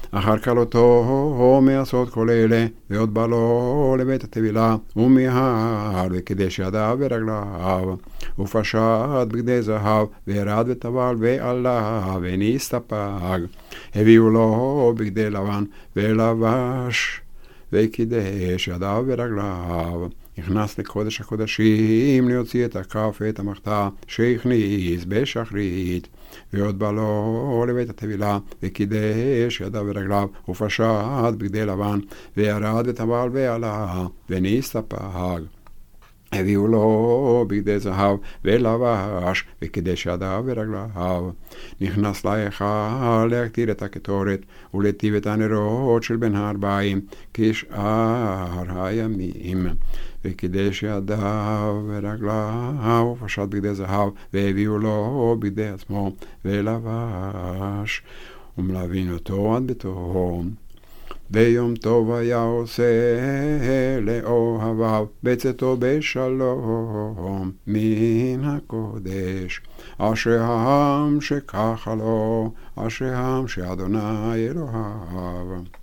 אחר כלותו מעשות כל אלה, ועוד בא לו לבית הטבילה, ומיהר וקידש ידיו ורגליו, ופשט בגדי זהב, וירד וטבל ועלה ונסתפג. הביאו לו בגדי לבן ולבש, וקידש ידיו ורגליו. נכנס לקודש הקודשים להוציא את הכף ואת המחתה שהכניס בשחרית, ועוד בא לו לבית הטבילה, וקידש ידיו ורגליו, ופשט בגדי לבן, וירד וטבל ועלה ונסתפג. הביאו לו בגדי זהב ולבש, וקידש ידיו ורגליו. נכנס להיכל להקטיר את הקטורת ולהיטיב את הנרות של בין הארבעים כשאר הימים, וקידש ידיו ורגליו, ופשט בגדי זהב, והביאו לו בגדי עצמו ולבש, ומלווין אותו עד ביתו. ביום טוב היה עושה לאוהביו בצאתו בשלום מן הקודש. אשרי העם שככה לו, אשרי העם שאדוני אלוהיו.